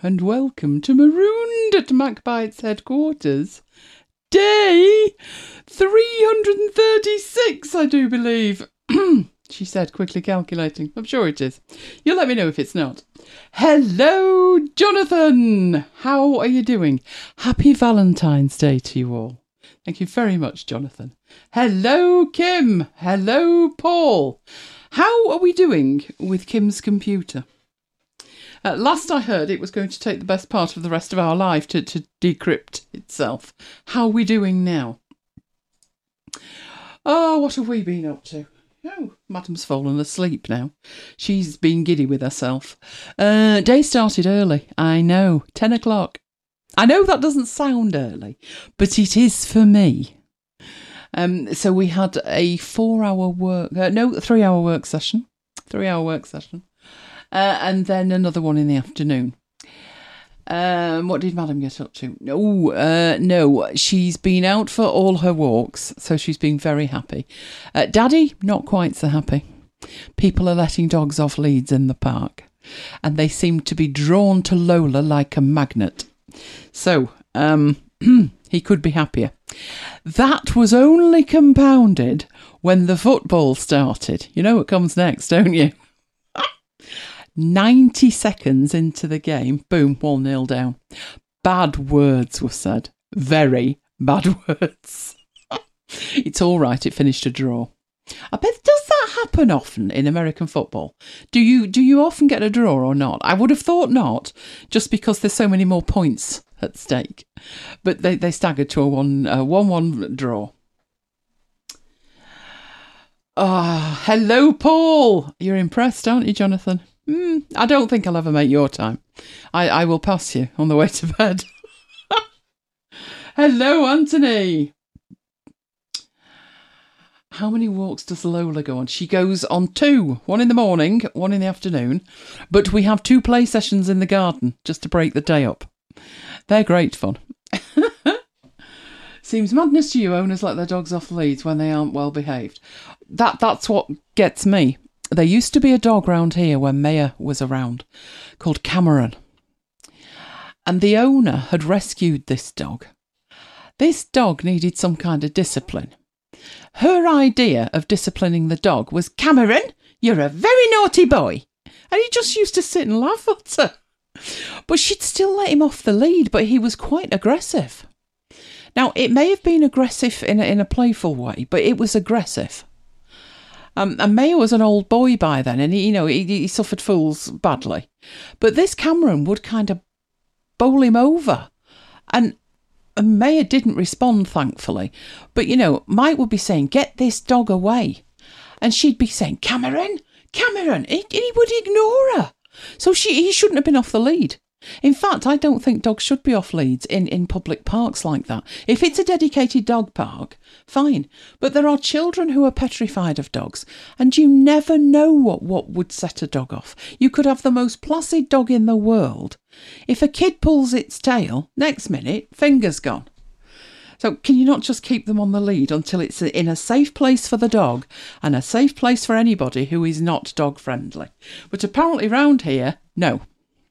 and welcome to Marooned at MacBite's headquarters. Day 336, I do believe, she said, quickly calculating. I'm sure it is. You'll let me know if it's not. Hello, Jonathan. How are you doing? Happy Valentine's Day to you all. Thank you very much, Jonathan. Hello, Kim. Hello, Paul. How are we doing with Kim's computer? Last I heard, it was going to take the best part of the rest of our life to decrypt itself. How are we doing now? Oh, what have we been up to? Oh, Madam's fallen asleep now. She's been giddy with herself. Day started early. I know, 10 o'clock. I know that doesn't sound early, but it is for me. So we had a 3-hour work session. 3-hour work session. And then another one in the afternoon. What did Madam get up to? No, she's been out for all her walks, so she's been very happy. Daddy, not quite so happy. People are letting dogs off leads in the park, and they seem to be drawn to Lola like a magnet. So, he could be happier. That was only compounded when the football started. You know what comes next, don't you? 90 seconds into the game, boom, 1-0 down. Bad words were said. Very bad words. It's all right, it finished a draw. I bet, does that happen often in American football? Do you often get a draw or not? I would have thought not, just because there's so many more points at stake. But they staggered to a 1-1 draw. Hello, Paul. You're impressed, aren't you, Jonathan? I don't think I'll ever make your time. I will pass you on the way to bed. Hello, Anthony. How many walks does Lola go on? She goes on 2. 1 in the morning, 1 in the afternoon. But we have 2 play sessions in the garden just to break the day up. They're great fun. Seems madness to you owners let their dogs off leads when they aren't well behaved. That's what gets me. There used to be a dog round here when Maya was around, called Cameron. And the owner had rescued this dog. This dog needed some kind of discipline. Her idea of disciplining the dog was, Cameron, you're a very naughty boy. And he just used to sit and laugh at her. But she'd still let him off the lead, but he was quite aggressive. Now, it may have been aggressive in a playful way, but it was aggressive. And Mayo was an old boy by then, and he suffered fools badly. But this Cameron would kind of bowl him over. And Mayo didn't respond, thankfully. But, Mike would be saying, get this dog away. And she'd be saying, Cameron. And he would ignore her. So he shouldn't have been off the lead. In fact, I don't think dogs should be off leads in public parks like that. If it's a dedicated dog park, fine. But there are children who are petrified of dogs, and you never know what would set a dog off. You could have the most placid dog in the world. If a kid pulls its tail, next minute, finger's gone. So can you not just keep them on the lead until it's in a safe place for the dog and a safe place for anybody who is not dog friendly? But apparently round here, no.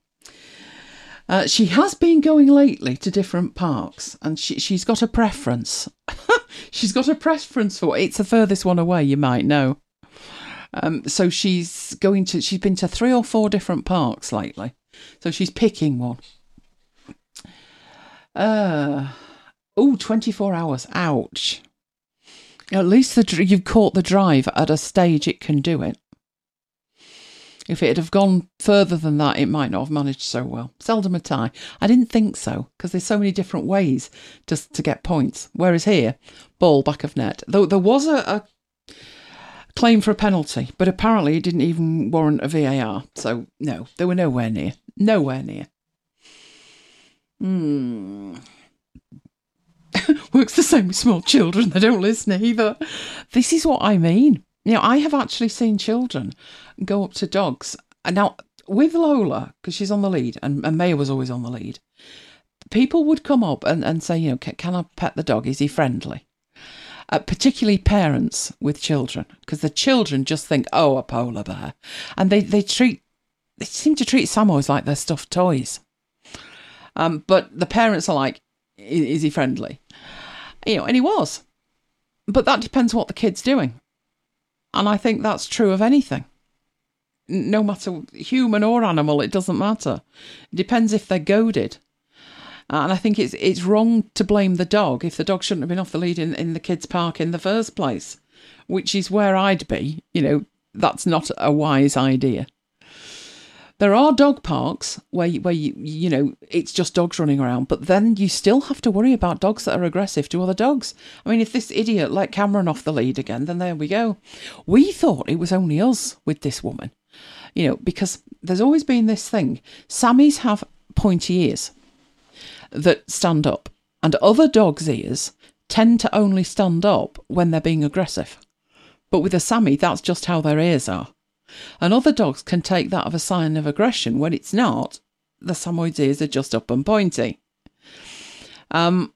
She has been going lately to different parks, and she's got a preference. She's got a preference for it's the furthest one away, you might know. So she's been to 3 or 4 different parks lately. So she's picking one. 24 hours. Ouch. At least you've caught the drive at a stage it can do it. If it had have gone further than that, it might not have managed so well. Seldom a tie. I didn't think so, because there's so many different ways to get points. Whereas here, ball, back of net. Though there was a claim for a penalty, but apparently it didn't even warrant a VAR. So, no, they were nowhere near. Nowhere near. Works the same with small children. They don't listen either. This is what I mean. I have actually seen children go up to dogs. And now, with Lola, because she's on the lead, and Maya was always on the lead, people would come up and say, can I pet the dog? Is he friendly? Particularly parents with children, because the children just think, oh, a polar bear. And they seem to treat Samoas like they're stuffed toys. But the parents are like, is he friendly? And he was. But that depends what the kid's doing. And I think that's true of anything. No matter human or animal, it doesn't matter. It depends if they're goaded. And I think it's wrong to blame the dog if the dog shouldn't have been off the lead in the kids' park in the first place, which is where I'd be. That's not a wise idea. There are dog parks where you it's just dogs running around, but then you still have to worry about dogs that are aggressive to other dogs. I mean, if this idiot let Cameron off the lead again, then there we go. We thought it was only us with this woman, because there's always been this thing. Sammies have pointy ears that stand up, and other dogs' ears tend to only stand up when they're being aggressive. But with a Sammy, that's just how their ears are. And other dogs can take that as a sign of aggression when it's not. The Samoyed's ears are just up and pointy. So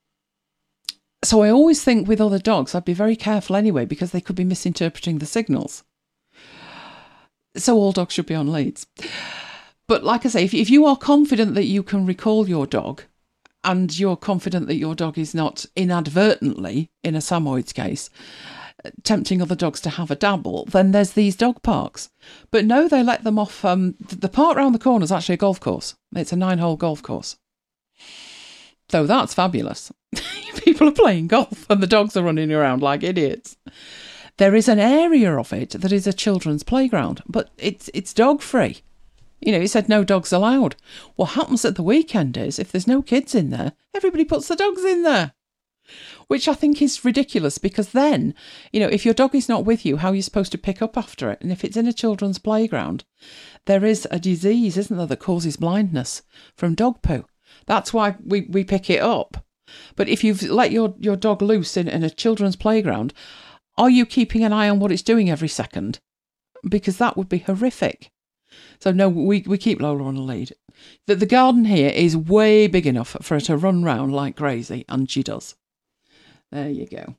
I always think with other dogs, I'd be very careful anyway, because they could be misinterpreting the signals. So all dogs should be on leads. But like I say, if you are confident that you can recall your dog, and you're confident that your dog is not inadvertently, in a Samoyed's case, tempting other dogs to have a dabble, then there's these dog parks. But no, they let them off. The park round the corner is actually a golf course. It's a 9-hole golf course. So that's fabulous. People are playing golf and the dogs are running around like idiots. There is an area of it that is a children's playground, but it's dog free. It said no dogs allowed. What happens at the weekend is, if there's no kids in there, everybody puts the dogs in there. Which I think is ridiculous, because then, if your dog is not with you, how are you supposed to pick up after it? And if it's in a children's playground, there is a disease, isn't there, that causes blindness from dog poo. That's why we pick it up. But if you've let your dog loose in a children's playground, are you keeping an eye on what it's doing every second? Because that would be horrific. So no, we keep Lola on a lead. The garden here is way big enough for her to run round like crazy, and she does. There you go.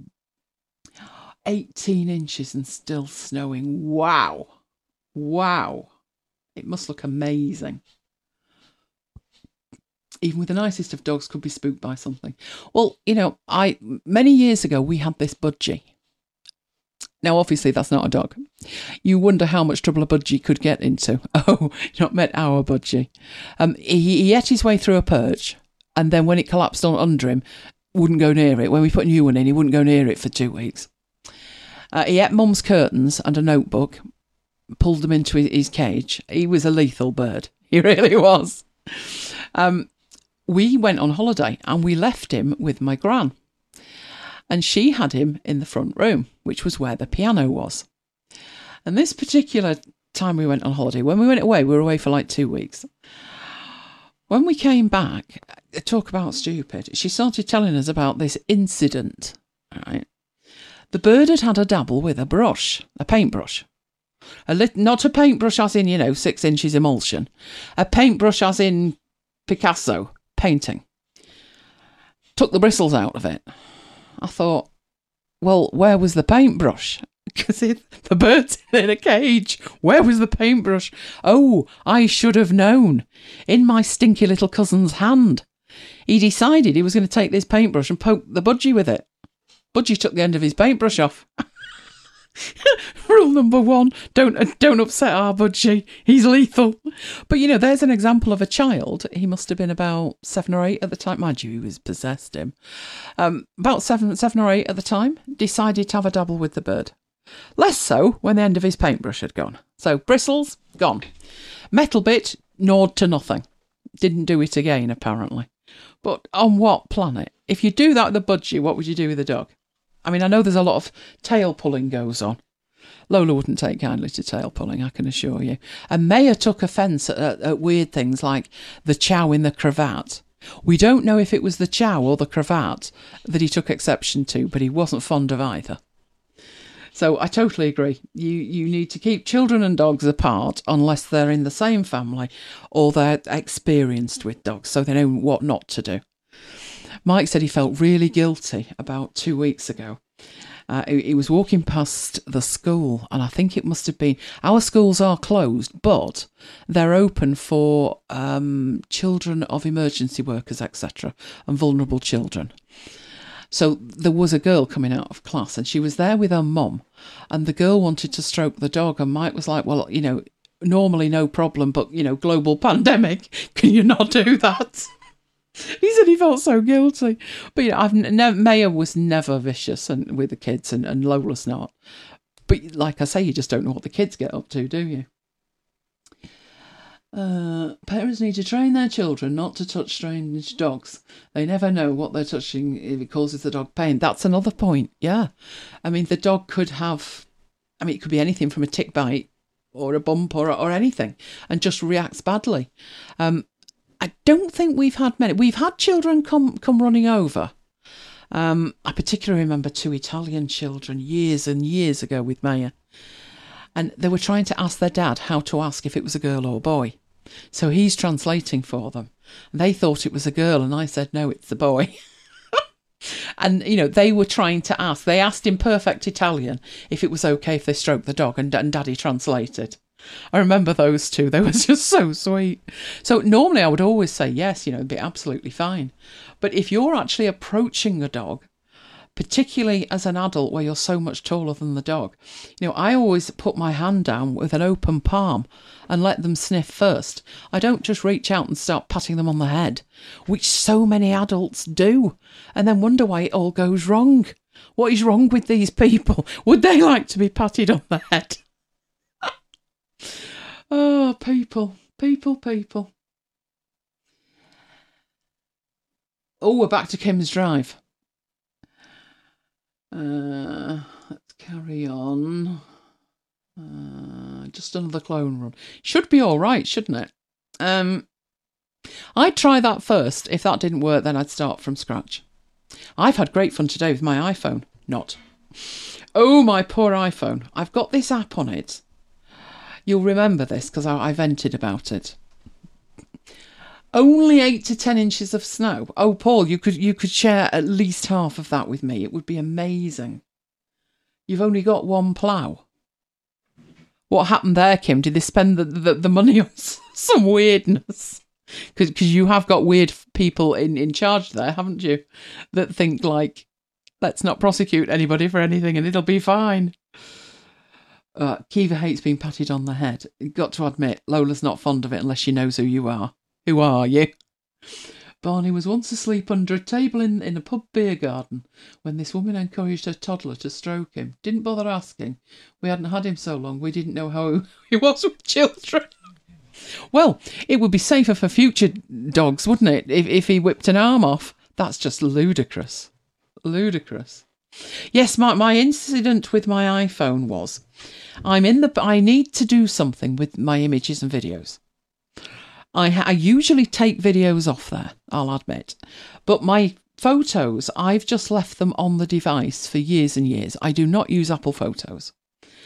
18 inches and still snowing. Wow. It must look amazing. Even with the nicest of dogs could be spooked by something. Well, many years ago, we had this budgie. Now, obviously, that's not a dog. You wonder how much trouble a budgie could get into. Oh, you've not met our budgie. He ate his way through a perch, and then when it collapsed under him, wouldn't go near it. When we put a new one in, he wouldn't go near it for 2 weeks. He ate mum's curtains and a notebook, pulled them into his cage. He was a lethal bird. He really was. We went on holiday and we left him with my gran. And she had him in the front room, which was where the piano was. And this particular time we went on holiday, when we went away, we were away for like 2 weeks. When we came back, talk about stupid, she started telling us about this incident. Right? The bird had a dabble with a brush, a paintbrush. Not a paintbrush as in, 6 inches emulsion. A paintbrush as in Picasso painting. Took the bristles out of it. I thought, well, where was the paintbrush? Because the bird's in a cage. Where was the paintbrush? Oh, I should have known. In my stinky little cousin's hand. He decided he was going to take this paintbrush and poke the budgie with it. Budgie took the end of his paintbrush off. Rule number 1, don't upset our budgie. He's lethal. But, there's an example of a child. He must have been about 7 or 8 at the time. Mind you, he was possessed him. About 7 or 8 at the time, decided to have a dabble with the bird. Less so when the end of his paintbrush had gone. So, bristles, gone. Metal bit, gnawed to nothing. Didn't do it again, apparently. But on what planet? If you do that with a budgie, what would you do with a dog? I mean, I know there's a lot of tail pulling goes on. Lola wouldn't take kindly to tail pulling, I can assure you. And Maya took offence at weird things like the chow in the cravat. We don't know if it was the chow or the cravat that he took exception to, but he wasn't fond of either. So I totally agree. You need to keep children and dogs apart unless they're in the same family or they're experienced with dogs, so they know what not to do. Mike said he felt really guilty about 2 weeks ago. He was walking past the school, and I think it must have been... Our schools are closed, but they're open for children of emergency workers, etc., and vulnerable children. So there was a girl coming out of class, and she was there with her mum, and the girl wanted to stroke the dog, and Mike was like, well, normally no problem, but, global pandemic, can you not do that? He said he felt so guilty. But, Maya was never vicious and with the kids, and Lola's not. But like I say, you just don't know what the kids get up to, do you? Parents need to train their children not to touch strange dogs. They never know what they're touching if it causes the dog pain. That's another point, yeah. I mean, the dog could have... it could be anything from a tick bite or a bump or anything, and just reacts badly. I don't think we've had many. We've had children come running over. I particularly remember 2 Italian children years and years ago with Maya. And they were trying to ask their dad how to ask if it was a girl or a boy. So he's translating for them. They thought it was a girl, and I said, no, it's a boy. And, they were trying to ask. They asked in perfect Italian if it was okay if they stroked the dog, and Daddy translated. I remember those two. They were just so sweet. So normally I would always say yes, it'd be absolutely fine. But if you're actually approaching a dog, particularly as an adult where you're so much taller than the dog, I always put my hand down with an open palm and let them sniff first. I don't just reach out and start patting them on the head, which so many adults do, and then wonder why it all goes wrong. What is wrong with these people? Would they like to be patted on the head? Oh, people. Oh, we're back to Kim's Drive. Let's carry on. Just another clone run. Should be all right, shouldn't it? I'd try that first. If that didn't work, then I'd start from scratch. I've had great fun today with my iPhone. Not. Oh, my poor iPhone. I've got this app on it. You'll remember this because I vented about it. Only 8 to 10 inches of snow. Oh, Paul, you could share at least half of that with me. It would be amazing. You've only got one plough. What happened there, Kim? Did they spend the money on some weirdness? Because you have got weird people in charge there, haven't you? That think like, let's not prosecute anybody for anything and it'll be fine. Kiva hates being patted on the head. You've got to admit, Lola's not fond of it unless she knows who you are. Who are you? Barney was once asleep under a table in a pub beer garden when this woman encouraged her toddler to stroke him. Didn't bother asking. We hadn't had him so long, we didn't know how he was with children. Well, it would be safer for future dogs, wouldn't it, if he whipped an arm off? That's just ludicrous. Ludicrous. Yes, my incident with my iPhone was, I need to do something with my images and videos. I usually take videos off there, I'll admit. But my photos, I've just left them on the device for years and years. I do not use Apple Photos.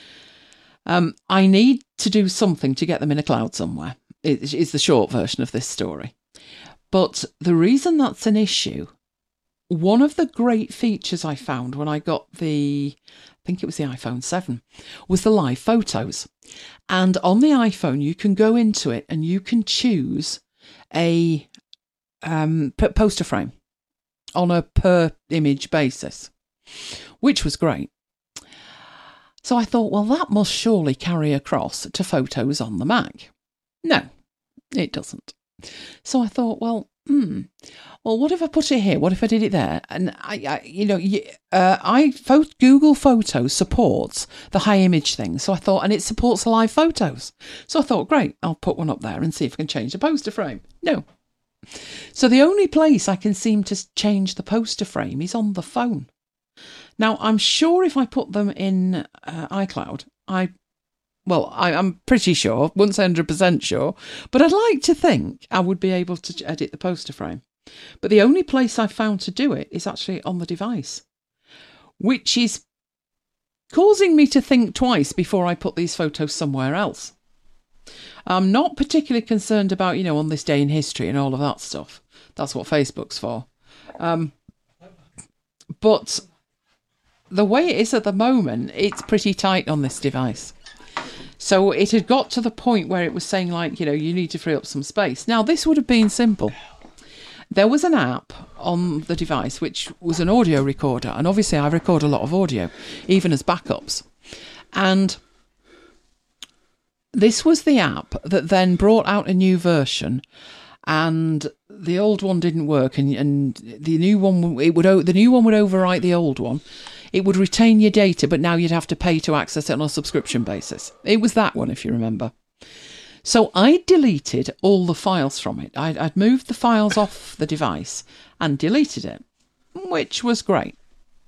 I need to do something to get them in a cloud somewhere, is the short version of this story. But the reason that's an issue, one of the great features I found when I got I think it was the iPhone 7, was the live photos. And on the iPhone, you can go into it and you can choose a poster frame on a per image basis, which was great. So I thought, well, that must surely carry across to photos on the Mac. No, it doesn't. So I thought, well, what if I put it here? What if I did it there? And Google Photos supports the high image thing. So I thought, and it supports live photos. So I thought, great, I'll put one up there and see if I can change the poster frame. No. So the only place I can seem to change the poster frame is on the phone. Now, I'm sure if I put them in iCloud, I'm pretty sure, wouldn't say 100% sure, but I'd like to think I would be able to edit the poster frame. But the only place I've found to do it is actually on the device, which is causing me to think twice before I put these photos somewhere else. I'm not particularly concerned about, on this day in history and all of that stuff. That's what Facebook's for. But the way it is at the moment, it's pretty tight on this device. So it had got to the point where it was saying, like, you need to free up some space. Now, this would have been simple. There was an app on the device which was an audio recorder. And obviously I record a lot of audio, even as backups. And this was the app that then brought out a new version, and the old one didn't work, and the new one would overwrite the old one. It would retain your data, but now you'd have to pay to access it on a subscription basis. It was that one, if you remember. So I deleted all the files from it. I'd moved the files off the device and deleted it, which was great.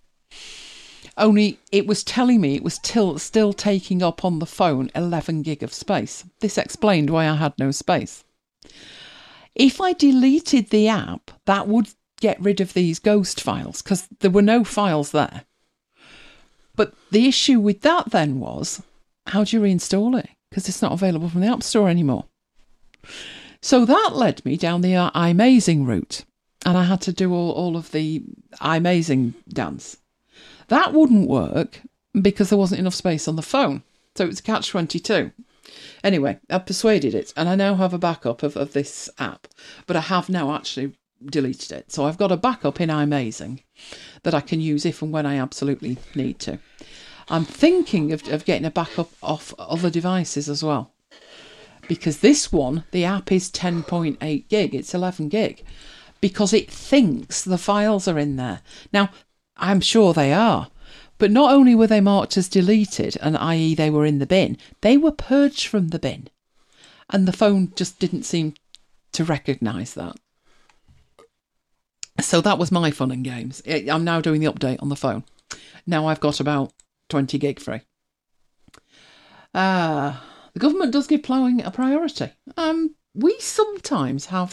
Only it was telling me it was still taking up on the phone 11 gig of space. This explained why I had no space. If I deleted the app, that would get rid of these ghost files, because there were no files there. But the issue with that then was, how do you reinstall it? Because it's not available from the App Store anymore. So that led me down the iMazing route, and I had to do all of the iMazing dance. That wouldn't work because there wasn't enough space on the phone. So it was a catch-22. Anyway, I persuaded it, and I now have a backup of this app, but I have now actually deleted it. So I've got a backup in iMazing that I can use if and when I absolutely need to. I'm thinking of getting a backup off other devices as well, because this one, the app is 10.8 gig. It's 11 gig because it thinks the files are in there. Now, I'm sure they are. But not only were they marked as deleted, and i.e. they were in the bin, they were purged from the bin. And the phone just didn't seem to recognise that. So that was my fun and games. I'm now doing the update on the phone. Now I've got about 20 gig free. The government does give ploughing a priority. We sometimes have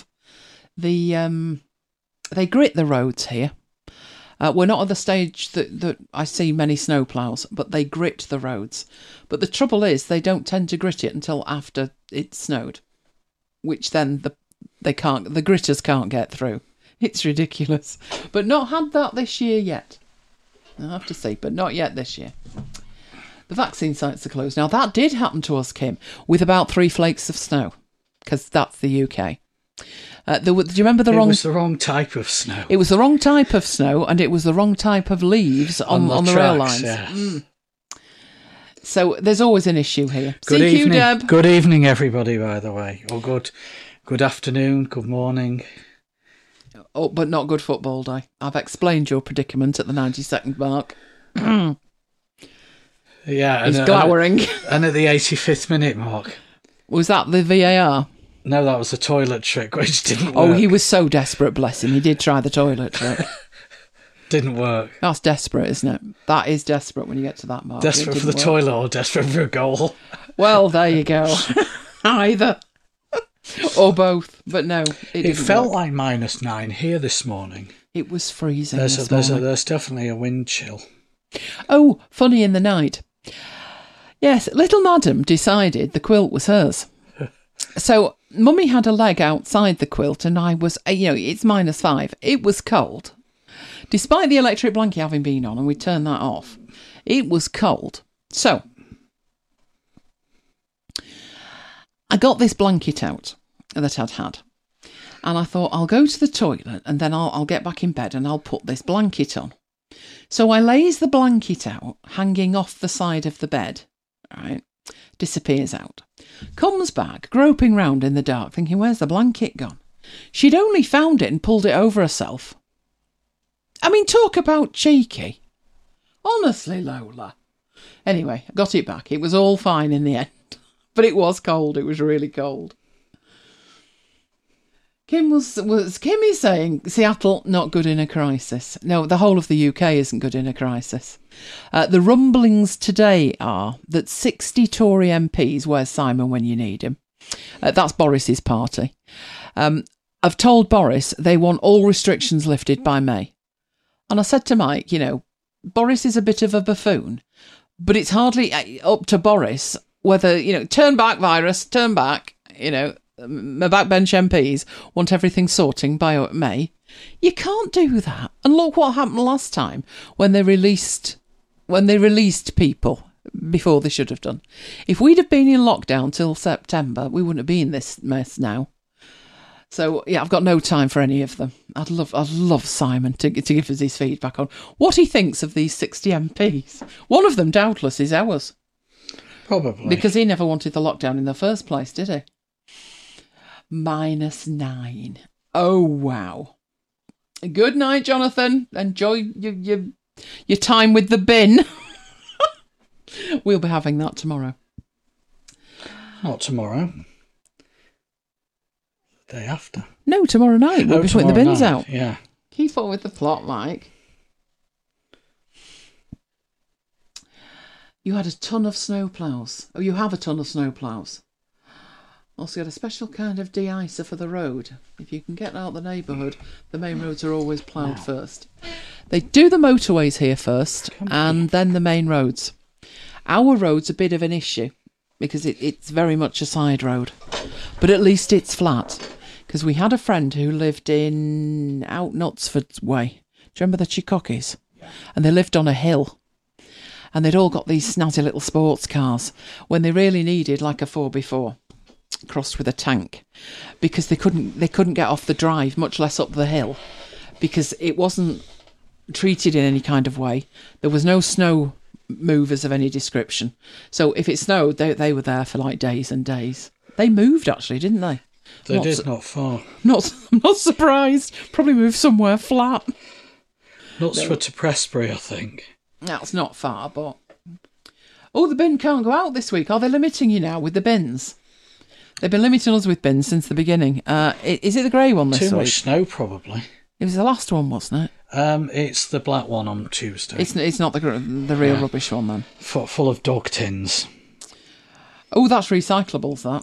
they grit the roads here. We're not at the stage that I see many snowplows, but they grit the roads. But the trouble is they don't tend to grit it until after it's snowed, which then the gritters can't get through. It's ridiculous. But not had that this year yet. I'll have to see, but not yet this year. The vaccine sites are closed. Now, that did happen to us, Kim, with about 3 flakes of snow, because that's the UK. Do you remember It was the wrong type of snow. It was the wrong type of snow, and it was the wrong type of leaves on the tracks, rail lines. Yeah. So there's always an issue here. Good CQ, evening, Deb. Good evening, everybody. By the way, or good afternoon, good morning. Oh, but not good football day. I've explained your predicament at the 90-second mark. Yeah, he's glowering. And at the 85th minute mark. Was that the VAR? No, that was the toilet trick, which didn't work. Oh, he was so desperate, bless him. He did try the toilet trick. Didn't work. That's desperate, isn't it? That is desperate when you get to that mark. Desperate for the toilet or desperate for a goal? Well, there you go. Either. Or both. But no, it felt like -9 here this morning. It was freezing this morning. There's definitely a wind chill. Oh, funny in the night. Yes, little madam decided the quilt was hers. So Mummy had a leg outside the quilt, and I was, it's -5. It was cold. Despite the electric blanket having been on, and we turned that off, it was cold. So I got this blanket out that I'd had, and I thought I'll go to the toilet, and then I'll get back in bed and I'll put this blanket on. So I lays the blanket out, hanging off the side of the bed, right? Disappears out. Comes back, groping round in the dark, thinking, where's the blanket gone? She'd only found it and pulled it over herself. I mean, talk about cheeky. Honestly, Lola. Anyway, I got it back. It was all fine in the end. But it was cold. It was really cold. Kim is saying Seattle not good in a crisis. No, the whole of the UK isn't good in a crisis. The rumblings today are that 60 Tory MPs, where's Simon when you need him? That's Boris's party. Have told Boris they want all restrictions lifted by May. And I said to Mike, Boris is a bit of a buffoon, but it's hardly up to Boris whether, turn back virus, turn back, my backbench MPs want everything sorting by May. You can't do that. And look what happened last time when they released when they released people before they should have done. If we'd have been in lockdown till September, we wouldn't have been in this mess now. So, yeah, I've got no time for any of them. I'd love Simon to give us his feedback on what he thinks of these 60 MPs. One of them, doubtless, is ours. Probably. Because he never wanted the lockdown in the first place, did he? -9. Oh, wow. Good night, Jonathan. Enjoy your time with the bin. We'll be having that tomorrow. Not tomorrow. The day after. No, tomorrow night. We'll be putting the bins out. Yeah. Keep on with the plot, Mike. You had a ton of snowplows. Oh, you have a ton of snowplows. Also got a special kind of de-icer for the road. If you can get out the neighbourhood, the main roads are always ploughed first. They do the motorways here first, and then the main roads. Our road's a bit of an issue, because it's very much a side road. But at least it's flat. Because we had a friend who lived in out Knutsford way. Do you remember the Chicockies? Yeah. And they lived on a hill. And they'd all got these snazzy little sports cars when they really needed like a 4x4 crossed with a tank, because they couldn't get off the drive, much less up the hill, because it wasn't treated in any kind of way. There was no snow movers of any description. So if it snowed, they were there for like days and days. They moved actually, didn't they? They did, not far. I'm not surprised. Probably moved somewhere flat. Knutsford to Prestbury, I think. That's not far, but... Oh, the bin can't go out this week. Are they limiting you now with the bins? They've been limiting us with bins since the beginning. Is it the grey one this week? Too much snow, probably. It was the last one, wasn't it? It's the black one on Tuesday. It's not the real rubbish one, then? Full of dog tins. Oh, that's recyclables, that.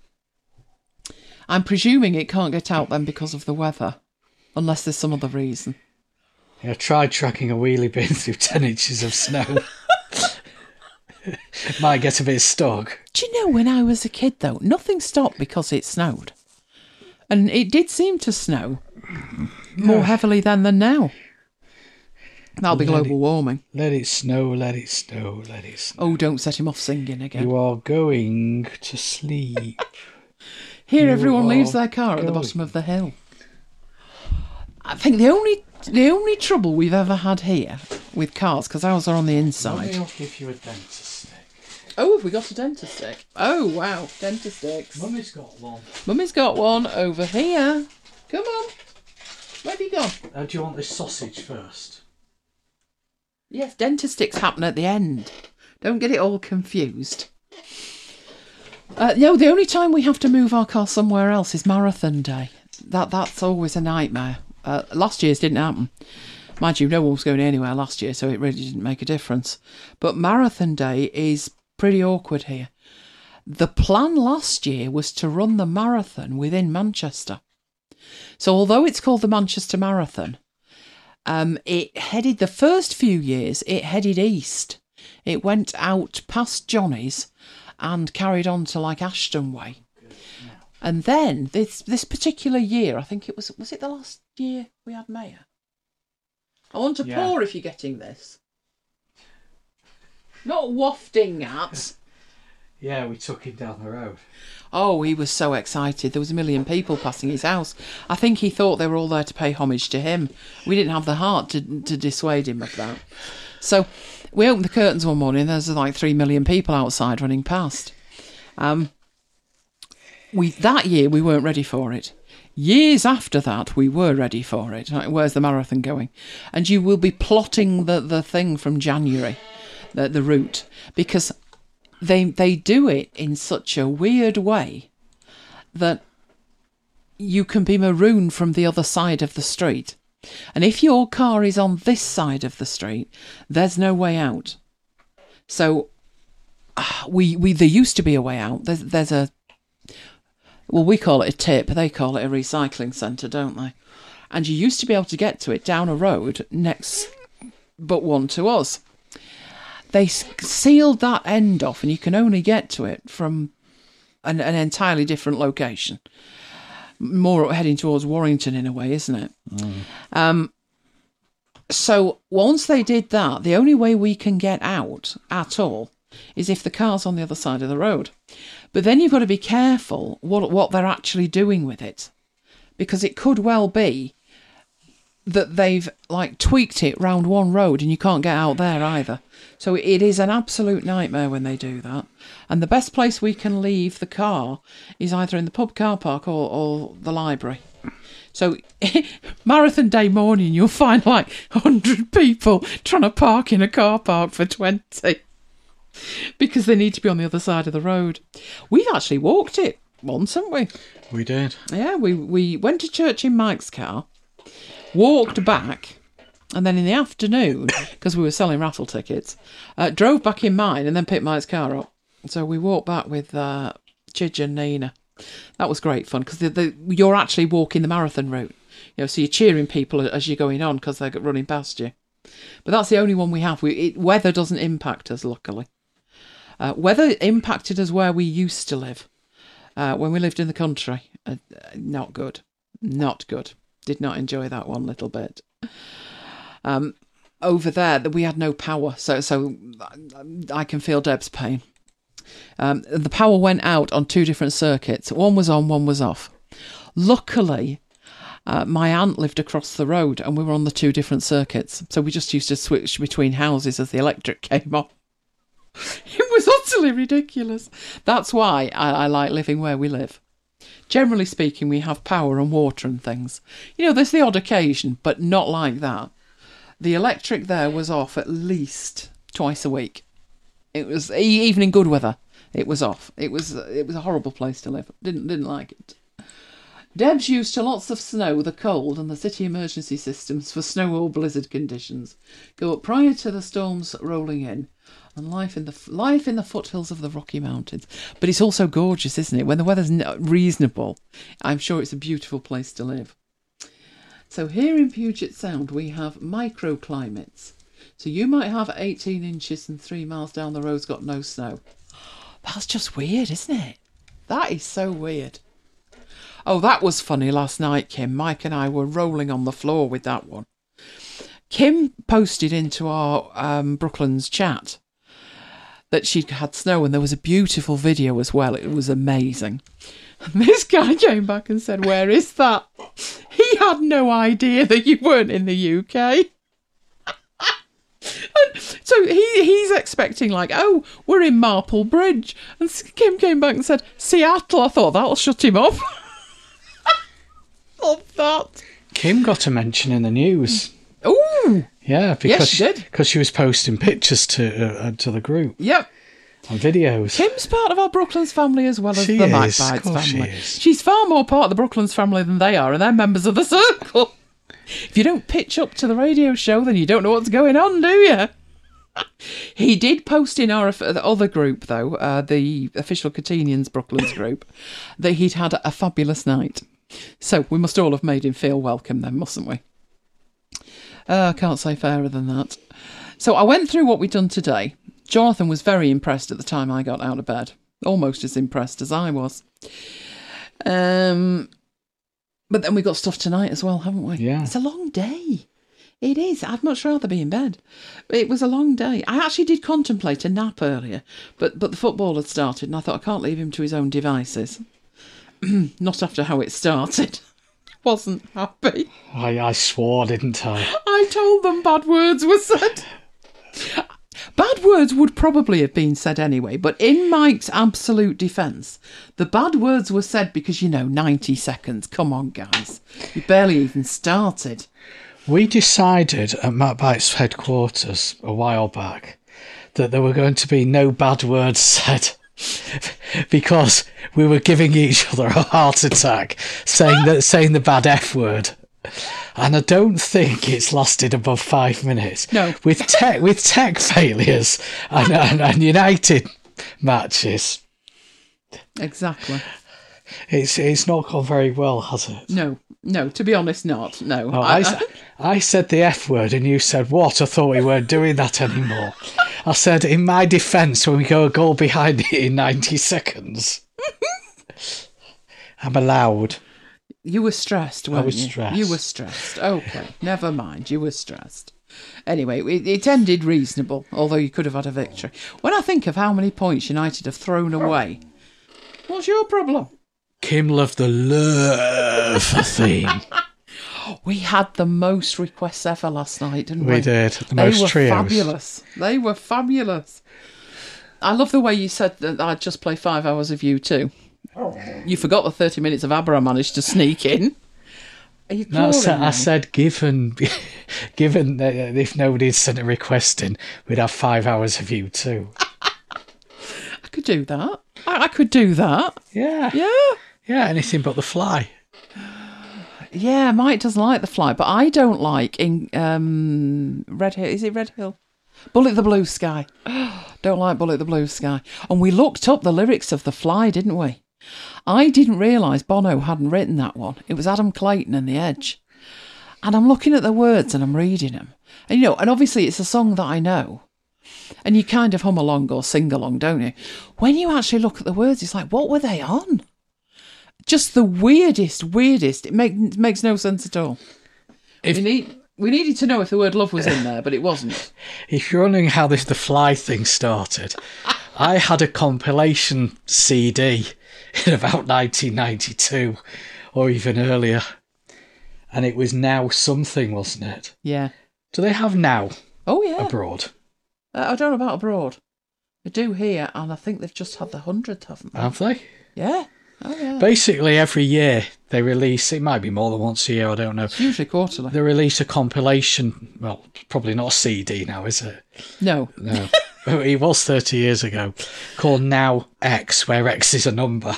I'm presuming it can't get out then because of the weather, unless there's some other reason. Yeah, I tried tracking a wheelie bin through 10 inches of snow. Might get a bit stuck. Do you know, when I was a kid, though, nothing stopped because it snowed. And it did seem to snow more heavily then than now. That'll be global warming. Let it snow, let it snow, let it snow. Oh, don't set him off singing again. You are going to sleep. Here, everyone leaves their car at the bottom of the hill. I think the only trouble we've ever had here with cars, because ours are on the inside. Maybe I'll give you a dentist stick. Oh, have we got a dentist stick? Oh, wow, dentist sticks. Mummy's got one. Mummy's got one over here. Come on. Where have you gone? Do you want this sausage first? Yes, dentist sticks happen at the end. Don't get it all confused. No, the only time we have to move our car somewhere else is marathon day. That's always a nightmare. Last year's didn't happen. Mind you, no one was going anywhere last year, so it really didn't make a difference. But marathon day is pretty awkward here. The plan last year was to run the marathon within Manchester. So although it's called the Manchester Marathon, the first few years, it headed east. It went out past Johnny's and carried on to like Ashton Way. And then this particular year, I think was it the last year we had Mayor? I want to pour if you're getting this. Not wafting at. Yeah, we took him down the road. Oh, he was so excited. There was 1 million people passing his house. I think he thought they were all there to pay homage to him. We didn't have the heart to dissuade him of that. So we opened the curtains one morning and there's like 3 million people outside running past. That year we weren't ready for it. Years after that, we were ready for it. Like, where's the marathon going? And you will be plotting the thing from January, the route, because they do it in such a weird way that you can be marooned from the other side of the street. And if your car is on this side of the street, there's no way out. So there used to be a way out. There's a... Well, we call it a tip. They call it a recycling centre, don't they? And you used to be able to get to it down a road next but one to us. They sealed that end off and you can only get to it from an entirely different location. More heading towards Warrington in a way, isn't it? So once they did that, the only way we can get out at all is if the car's on the other side of the road. But then you've got to be careful what they're actually doing with it, because it could well be that they've like tweaked it round one road and you can't get out there either. So it is an absolute nightmare when they do that. And the best place we can leave the car is either in the pub car park or the library. So marathon day morning, you'll find like 100 people trying to park in a car park for 20 because they need to be on the other side of the road. We've actually walked it once, haven't we? We did. Yeah, we went to church in Mike's car, walked back, and then in the afternoon, because we were selling raffle tickets, drove back in mine and then picked Mike's car up. So we walked back with Chidge and Nina. That was great fun because you're actually walking the marathon route. So you're cheering people as you're going on because they're running past you. But that's the only one we have. Weather doesn't impact us, luckily. Weather impacted us where we used to live. When we lived in the country. Not good. Not good. Did not enjoy that one little bit. Over there, we had no power, so I can feel Deb's pain. The power went out on 2 different circuits. One was on, one was off. Luckily, my aunt lived across the road and we were on the 2 different circuits. So we just used to switch between houses as the electric came on. It was utterly ridiculous. That's why I like living where we live. Generally speaking, we have power and water and things. There's the odd occasion, but not like that. The electric there was off at least twice a week. It was, even in good weather, it was off. It was a horrible place to live. Didn't like it. Deb's used to lots of snow, the cold, and the city emergency systems for snow or blizzard conditions go up prior to the storms rolling in, and life in the foothills of the Rocky Mountains. But it's also gorgeous, isn't it? When the weather's reasonable, I'm sure it's a beautiful place to live. So here in Puget Sound, we have microclimates. So you might have 18 inches and 3 miles down the road's got no snow. That's just weird, isn't it? That is so weird. Oh, that was funny last night, Kim. Mike and I were rolling on the floor with that one. Kim posted into our Brooklands chat that she'd had snow and there was a beautiful video as well. It was amazing. And this guy came back and said, "Where is that?" He had no idea that you weren't in the UK. And so he's expecting oh, we're in Marple Bridge. And Kim came back and said, "Seattle." I thought that'll shut him up. Love that. Kim got a mention in the news. Ooh. Yeah, because yes, she did. Because she was posting pictures to the group. Yep. And videos. Kim's part of our Brooklands family as well as the Magpites family. She's far more part of the Brooklands family than they are, and they're members of the circle. If you don't pitch up to the radio show, then you don't know what's going on, do you? He did post in our other group, though, the official Catenians Brooklands group, that he'd had a fabulous night. So we must all have made him feel welcome then, mustn't we? I can't say fairer than that. So I went through what we'd done today. Jonathan was very impressed at the time I got out of bed. Almost as impressed as I was. But then we got stuff tonight as well, haven't we? Yeah. It's a long day. It is. I'd much rather be in bed. It was a long day. I actually did contemplate a nap earlier, but the football had started and I thought I can't leave him to his own devices. Not after how it started. Wasn't happy. I swore, didn't I? I told them bad words were said. Bad words would probably have been said anyway, but in Mike's absolute defence, the bad words were said because, 90 seconds. Come on, guys. You barely even started. We decided at Matt Bite's headquarters a while back that there were going to be no bad words said because we were giving each other a heart attack saying the bad F word. And I don't think it's lasted above 5 minutes. No. With tech failures and United matches. Exactly. It's not gone very well, has it? No, to be honest, not. No. Oh, I said the F word and you said, "What? I thought we weren't doing that anymore." I said, in my defence, when we go a goal behind it in 90 seconds, I'm allowed. You were stressed, weren't you? I was stressed. You were stressed. Okay, never mind. You were stressed. Anyway, it ended reasonable, although you could have had a victory. When I think of how many points United have thrown away, what's your problem? Kim loved the love theme. We had the most requests ever last night, didn't we? We did. The most trios. Fabulous. They were fabulous. I love the way you said that I'd just play 5 hours of U2. You forgot the 30 minutes of ABBA I managed to sneak in. Are you I said, given if nobody had sent a request in, we'd have 5 hours of U2. I could do that. I could do that. Yeah. Yeah. Yeah, anything but The Fly. Yeah, Mike doesn't like The Fly, but I don't like in Red Hill. Is it Red Hill? Bullet the Blue Sky. Don't like Bullet the Blue Sky. And we looked up the lyrics of The Fly, didn't we? I didn't realise Bono hadn't written that one. It was Adam Clayton and The Edge. And I'm looking at the words and I'm reading them. And, and obviously it's a song that I know. And you kind of hum along or sing along, don't you? When you actually look at the words, it's like, what were they on? Just the weirdest. It makes no sense at all. We needed to know if the word love was in there, but it wasn't. If you're wondering how The Fly thing started, I had a compilation CD in about 1992 or even earlier, and it was Now Something, wasn't it? Yeah. Do they have Now? Oh, yeah. Abroad? I don't know about abroad. They do here, and I think they've just had the 100th, haven't they? Have they? Yeah. Oh, yeah. Basically, every year they release, it might be more than once a year, I don't know. It's usually quarterly. They release a compilation, well, probably not a CD now, is it? No. No. It was 30 years ago, called Now X, where X is a number.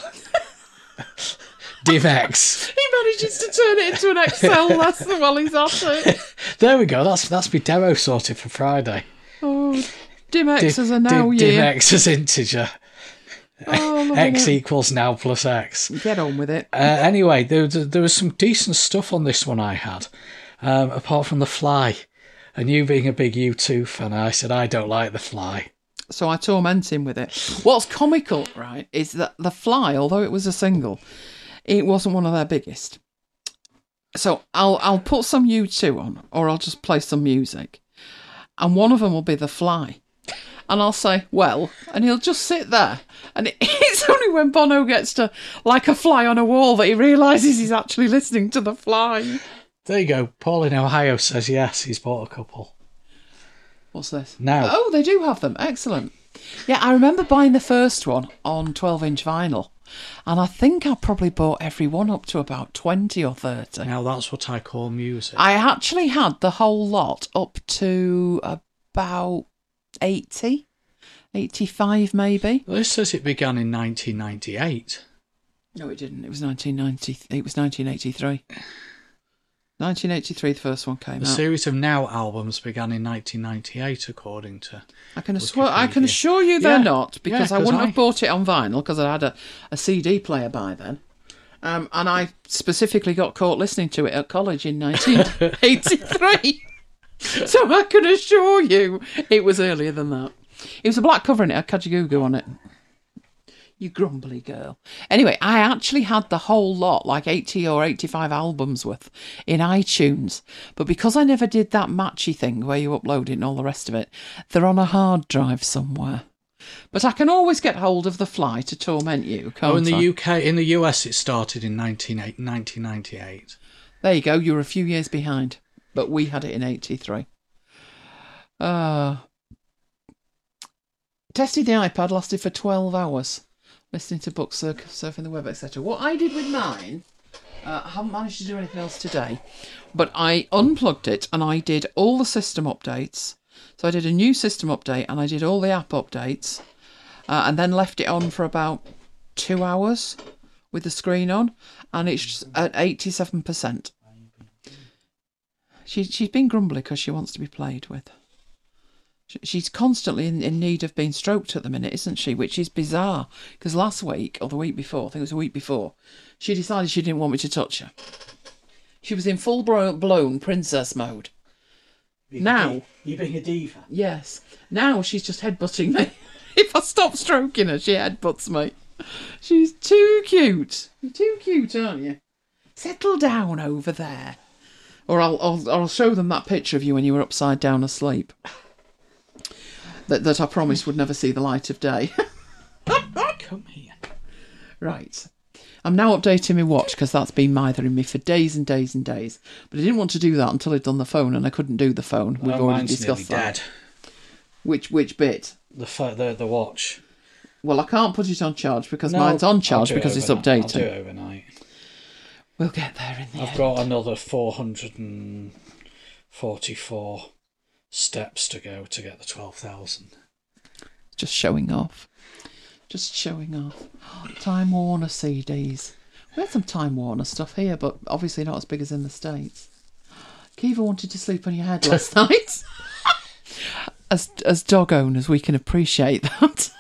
Div X. He manages to turn it into an Excel lesson while he's at it. There we go, that's my demo sorted for Friday. Oh, Div X as a now year. Div X as integer. Oh, X equals now plus X. Get on with it. Anyway, there was some decent stuff on this one I had, apart from The Fly. And you being a big U2 fan, I said, I don't like The Fly. So I torment him with it. What's comical, right, is that The Fly, although it was a single, it wasn't one of their biggest. So I'll put some U2 on, or I'll just play some music. And one of them will be The Fly. And I'll say, well, and he'll just sit there. And it's only when Bono gets to, like a fly on a wall, that he realises he's actually listening to The Fly. There you go. Paul in Ohio says yes, he's bought a couple. What's this? Now. Oh, they do have them. Excellent. Yeah, I remember buying the first one on 12-inch vinyl. And I think I probably bought every one up to about 20 or 30. Now that's what I call music. I actually had the whole lot up to about 80, 85 maybe. Well, this says it began in 1998. No, it didn't. It was 1990. It was 1983. 1983, the first one came out. The series of Now albums began in 1998, according to I can assure you they're not, because I wouldn't have bought it on vinyl, because I had a CD player by then. And I specifically got caught listening to it at college in 1983. So I can assure you it was earlier than that. It was a black cover and it had Kajagoogoo on it. You grumbly girl. Anyway, I actually had the whole lot, like 80 or 85 albums worth, in iTunes. But because I never did that matchy thing where you upload it and all the rest of it, they're on a hard drive somewhere. But I can always get hold of The Fly to torment you, can't I? In the US it started in 1998. There you go, you were a few years behind. But we had it in 83. Testing the iPad lasted for 12 hours. Listening to books, surfing the web, etc. What I did with mine, I haven't managed to do anything else today, but I unplugged it and I did all the system updates. So I did a new system update and I did all the app updates, and then left it on for about 2 hours with the screen on, and it's at 87%. She's been grumbly because she wants to be played with. She's constantly in need of being stroked at the minute, isn't she? Which is bizarre, because last week, or the week before, I think it was the week before, she decided she didn't want me to touch her. She was in full-blown princess mode. Now... You being a diva? Yes. Now she's just headbutting me. If I stop stroking her, she headbutts me. She's too cute. You're too cute, aren't you? Settle down over there. Or I'll show them that picture of you when you were upside down asleep. That I promised would never see the light of day. Come here. Right. I'm now updating my watch because that's been mithering me for days and days and days. But I didn't want to do that until I'd done the phone, and I couldn't do the phone. We've already discussed that. Dead. Which bit? The watch. Well, I can't put it on charge because mine's on charge because it's updating. I'll do it overnight. We'll get there in the end. I've got another 444 steps to go to get the 12,000. Just showing off. Just showing off. Time Warner CDs. We had some Time Warner stuff here, but obviously not as big as in the States. Kiva wanted to sleep on your head last night. As dog owners, we can appreciate that.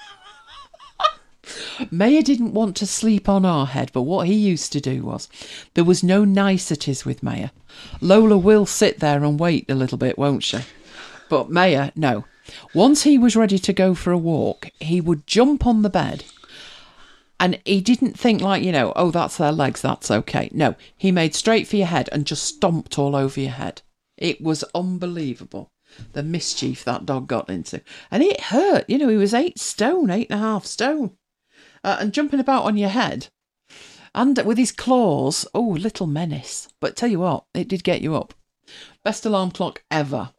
Maya didn't want to sleep on our head, but what he used to do was, there was no niceties with Maya. Lola will sit there and wait a little bit, won't she? But Maya, no. Once he was ready to go for a walk, he would jump on the bed, and he didn't think like, oh, that's their legs, that's okay. No, he made straight for your head and just stomped all over your head. It was unbelievable, the mischief that dog got into. And it hurt, he was 8.5 stone. And jumping about on your head. And with his claws, oh, little menace. But tell you what, it did get you up. Best alarm clock ever.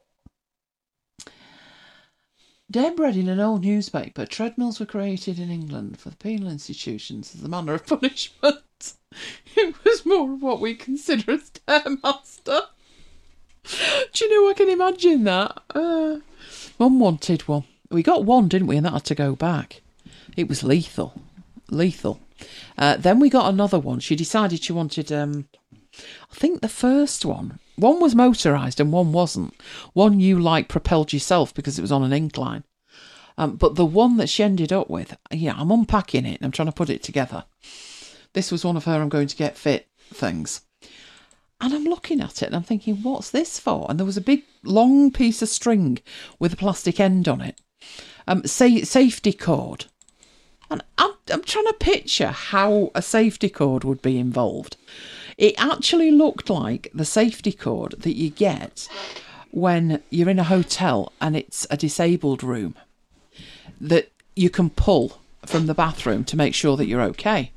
Deb read in an old newspaper, treadmills were created in England for the penal institutions as a manner of punishment. It was more of what we consider a stairmaster. Do you know, I can imagine that. Mum wanted one. We got one, didn't we? And that had to go back. It was lethal. Then we got another one. She decided she wanted, I think the first one was motorised and one wasn't. One you propelled yourself because it was on an incline. But the one that she ended up with, I'm unpacking it and I'm trying to put it together. This was one of her I'm going to get fit things. And I'm looking at it and I'm thinking, what's this for? And there was a big long piece of string with a plastic end on it. Safety cord. And I'm trying to picture how a safety cord would be involved. It actually looked like the safety cord that you get when you're in a hotel and it's a disabled room that you can pull from the bathroom to make sure that you're okay.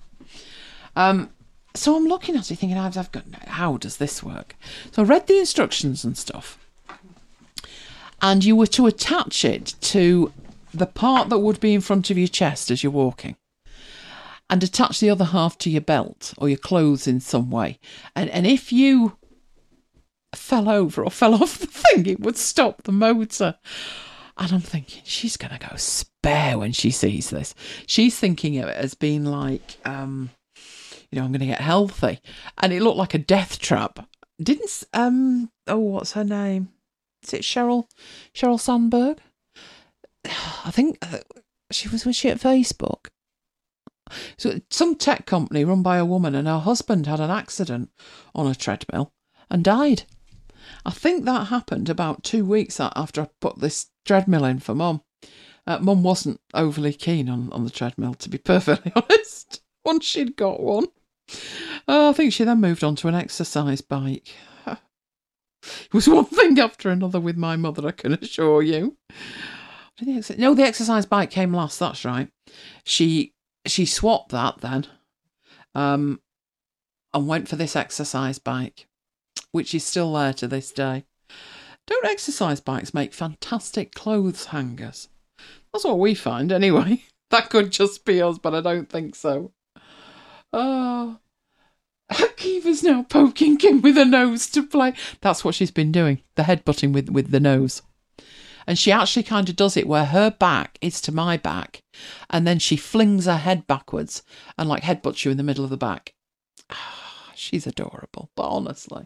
So I'm looking at it thinking, I've got, how does this work? So I read the instructions and stuff. And you were to attach it to the part that would be in front of your chest as you're walking, and attach the other half to your belt or your clothes in some way. And if you fell over or fell off the thing, it would stop the motor. And I'm thinking, she's going to go spare when she sees this. She's thinking of it as being like, I'm going to get healthy. And it looked like a death trap. What's her name? Is it Sheryl Sandberg? I think was she at Facebook? So some tech company run by a woman, and her husband had an accident on a treadmill and died. I think that happened about 2 weeks after I put this treadmill in for Mum. Mum wasn't overly keen on the treadmill, to be perfectly honest, once she'd got one. I think she then moved on to an exercise bike. It was one thing after another with my mother, I can assure you. No, the exercise bike came last, that's right. She swapped that then and went for this exercise bike, which is still there to this day. Don't exercise bikes make fantastic clothes hangers? That's what we find anyway. That could just be us, but I don't think so. Kiva's now poking Kim with her nose to play. That's what she's been doing, the headbutting with the nose. And she actually kind of does it where her back is to my back, and then she flings her head backwards and headbutts you in the middle of the back. She's adorable, but honestly.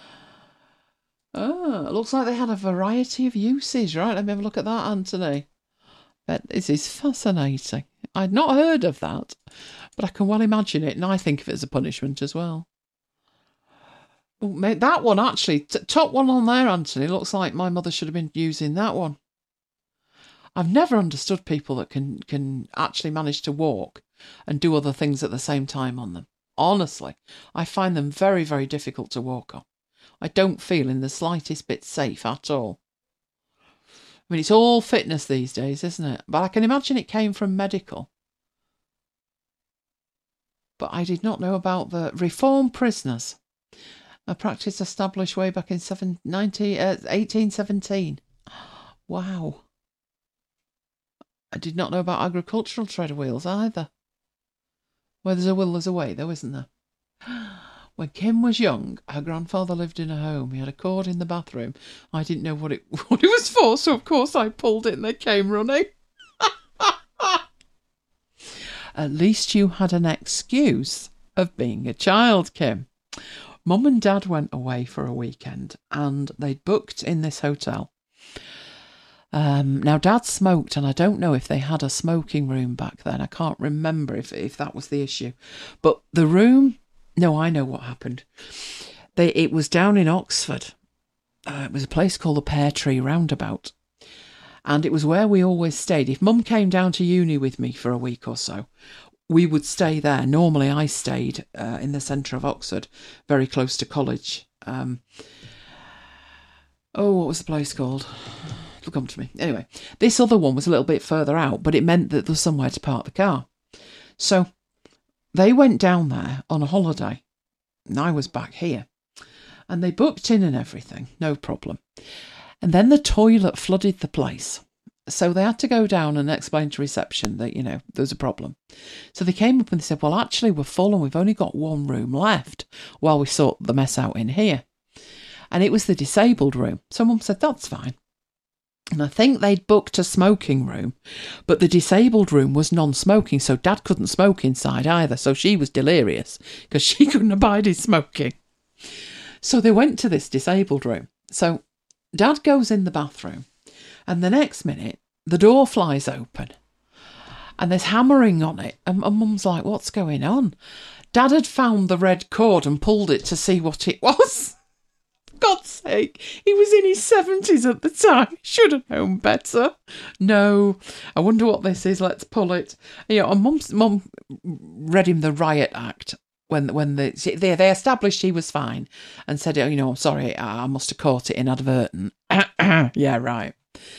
It looks like they had a variety of uses, right? Let me have a look at that, Anthony. This is fascinating. I'd not heard of that, but I can well imagine it, and I think of it as a punishment as well. Oh, mate, that one actually, top one on there, Anthony, looks like my mother should have been using that one. I've never understood people that can actually manage to walk and do other things at the same time on them. Honestly, I find them very, very difficult to walk on. I don't feel in the slightest bit safe at all. I mean, it's all fitness these days, isn't it? But I can imagine it came from medical. But I did not know about the reformed prisoners. A practice established way back in 1817. Wow. I did not know about agricultural tread wheels either. Where there's a will, there's a way, though, isn't there? When Kim was young, her grandfather lived in a home. He had a cord in the bathroom. I didn't know what it was for, so of course I pulled it and they came running. At least you had an excuse of being a child, Kim. Mum and Dad went away for a weekend and they'd booked in this hotel. Now, Dad smoked, and I don't know if they had a smoking room back then. I can't remember if that was the issue. But the room... No, I know what happened. It was down in Oxford. It was a place called the Pear Tree Roundabout. And it was where we always stayed. If Mum came down to uni with me for a week or so, we would stay there. Normally I stayed in the centre of Oxford, very close to college. What was the place called? It'll come to me. Anyway, this other one was a little bit further out, but it meant that there was somewhere to park the car. So they went down there on a holiday, and I was back here. And they booked in and everything, no problem. And then the toilet flooded the place. So they had to go down and explain to reception that, there was a problem. So they came up and they said, well, actually, we're full and we've only got one room left while we sort the mess out in here. And it was the disabled room. So Mum said, that's fine. And I think they'd booked a smoking room, but the disabled room was non-smoking, so Dad couldn't smoke inside either. So she was delirious because she couldn't abide his smoking. So they went to this disabled room. So Dad goes in the bathroom, and the next minute, the door flies open, and there's hammering on it. And Mum's like, what's going on? Dad had found the red cord and pulled it to see what it was. God's sake, he was in his 70s at the time. Should have known better. No, I wonder what this is. Let's pull it. And Mum read him the riot act when they established he was fine and said, I'm sorry, I must have caught it inadvertent. Yeah, right.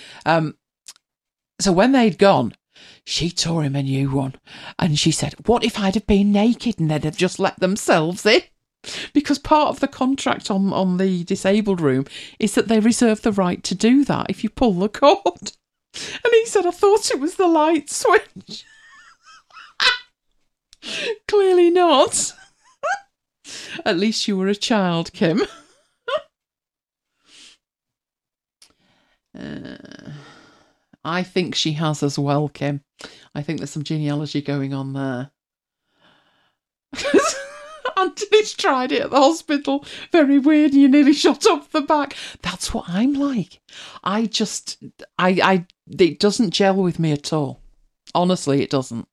So when they'd gone, she tore him a new one, and she said, what if I'd have been naked and they'd have just let themselves in? Because part of the contract on the disabled room is that they reserve the right to do that if you pull the cord. And he said, I thought it was the light switch. Clearly not. At least you were a child, Kim. I think she has as well, Kim. I think there's some genealogy going on there. Anthony's tried it at the hospital. Very weird. You nearly shot up the back. That's what I'm like. It doesn't gel with me at all. Honestly, it doesn't.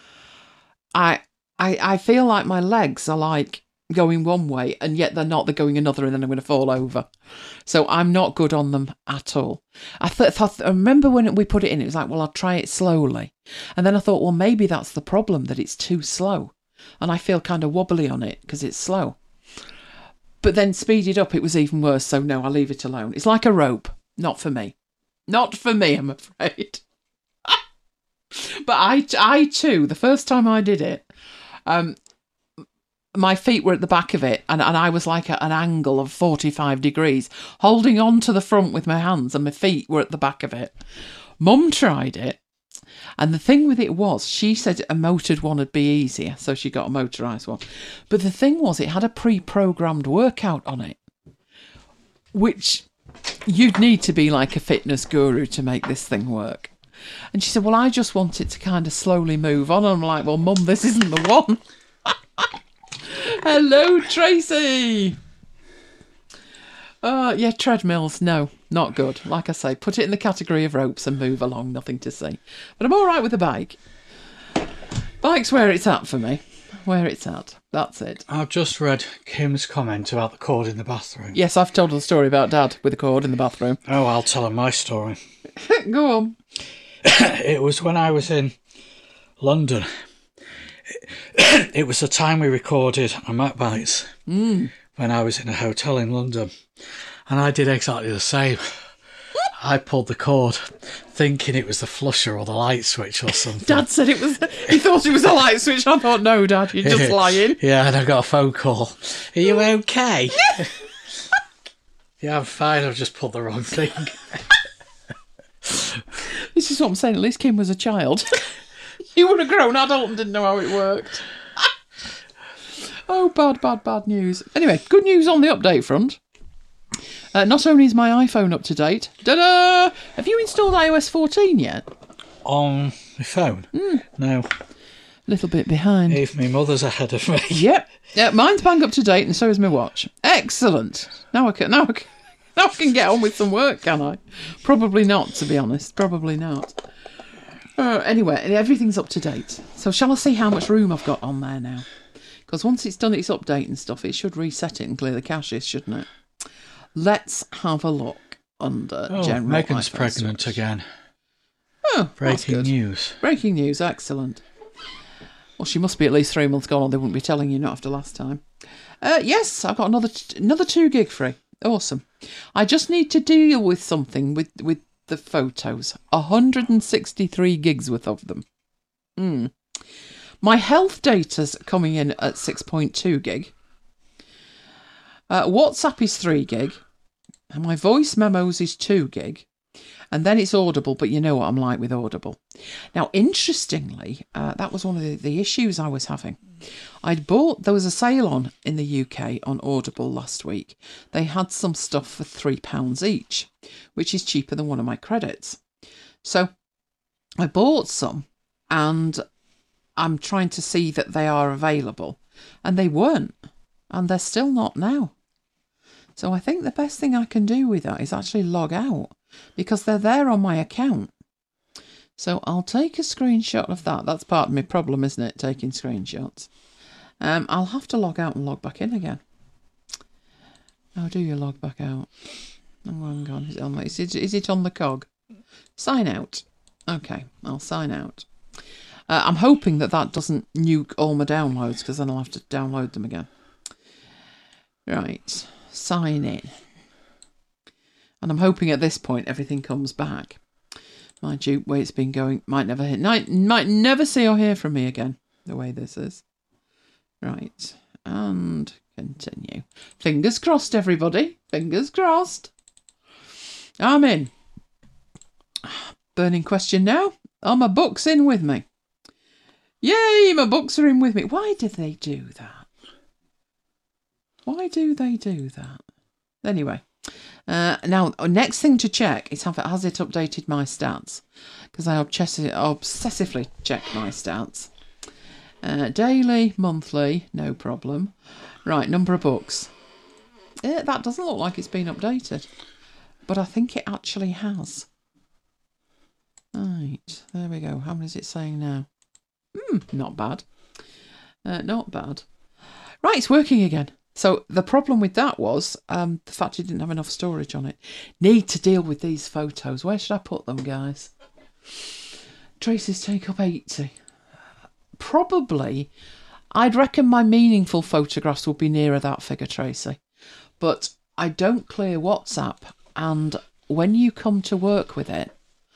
I feel like my legs are like going one way and yet they're not. They're going another and then I'm going to fall over. So I'm not good on them at all. I remember when we put it in, it was like, well, I'll try it slowly. And then I thought, well, maybe that's the problem, that it's too slow. And I feel kind of wobbly on it because it's slow. But then speeded up, it was even worse. So no, I'll leave it alone. It's like a rope. Not for me. Not for me, I'm afraid. But I too, the first time I did it, my feet were at the back of it and I was like at an angle of 45 degrees, holding on to the front with my hands and my feet were at the back of it. Mum tried it. And the thing with it was, she said a motored one would be easier, so she got a motorised one. But the thing was, it had a pre-programmed workout on it, which you'd need to be like a fitness guru to make this thing work. And she said, well, I just want it to kind of slowly move on. And I'm like, well, Mum, this isn't the one. Hello, Tracy. Yeah, treadmills, no, not good. Like I say, put it in the category of ropes and move along, nothing to see. But I'm all right with a bike. Bike's where it's at for me. Where it's at. That's it. I've just read Kim's comment about the cord in the bathroom. Yes, I've told the story about Dad with the cord in the bathroom. Oh, I'll tell her my story. Go on. It was when I was in London. It was the time we recorded on Mac Bites. when I was in a hotel in London, and I did exactly the same. I pulled the cord, thinking it was the flusher or the light switch or something. Dad said it was. He thought it was a light switch. I thought, no, Dad, you're just lying. Yeah, and I got a phone call. Are you okay? Yeah, I'm fine. I've just pulled the wrong thing. This is what I'm saying. At least Kim was a child. You were a grown adult and didn't know how it worked. Oh, bad news. Anyway, good news on the update front. Not only is my iPhone up to date, ta-da! Have you installed iOS 14 yet? On my phone? No. Little bit behind. If my mother's ahead of me. Yep. Yeah, mine's bang up to date, and so is my watch. Excellent. Now I can get on with some work, can I? Probably not, to be honest. Probably not. Anyway, everything's up to date. So shall I see how much room I've got on there now? Because once it's done its update and stuff, it should reset it and clear the caches, shouldn't it? Let's have a look under general. Megan's pregnant again. Oh, breaking news. Breaking news, excellent. Well, she must be at least 3 months gone, or they wouldn't be telling you, not after last time. Yes, I've got another 2 gig free. Awesome. I just need to deal with something with the photos. 163 gigs worth of them. My health data's coming in at 6.2 gig. WhatsApp is 3 gig. And my voice memos is 2 gig. And then it's Audible, but you know what I'm like with Audible. Now, interestingly, that was one of the issues I was having. There was a sale on in the UK on Audible last week. They had some stuff for £3 each, which is cheaper than one of my credits. So I bought some, and I'm trying to see that they are available. And they weren't, and they're still not now. So I think the best thing I can do with that is actually log out, because they're there on my account. So I'll take a screenshot of that. That's part of my problem, isn't it? Taking screenshots. I'll have to log out and log back in again. How do you log back out? Oh, hang on. Is it on the cog? Sign out. Okay, I'll sign out. I'm hoping that doesn't nuke all my downloads, because then I'll have to download them again. Right, sign in. And I'm hoping at this point everything comes back. Mind you, way it's been going, might never see or hear from me again, the way this is. Right, and continue. Fingers crossed, everybody. Fingers crossed. I'm in. Burning question now. Are my books in with me? Yay, my books are in with me. Why do they do that? Why do they do that? Anyway. Now, next thing to check is has it updated my stats? Because I obsessively check my stats. Daily, monthly, no problem. Right, number of books. That doesn't look like it's been updated. But I think it actually has. Right, there we go. How many is it saying now? Not bad. Not bad. Right, it's working again. So the problem with that was the fact it didn't have enough storage on it. Need to deal with these photos. Where should I put them, guys? Tracy's take up 80. Probably, I'd reckon my meaningful photographs would be nearer that figure, Tracy. But I don't clear WhatsApp, and when you come to work with it,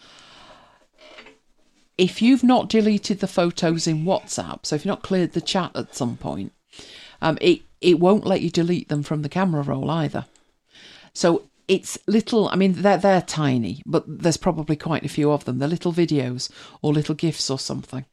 if you've not deleted the photos in WhatsApp, so if you've not cleared the chat at some point, it won't let you delete them from the camera roll either. So it's little, I mean, they're tiny, but there's probably quite a few of them. They're little videos or little GIFs or something.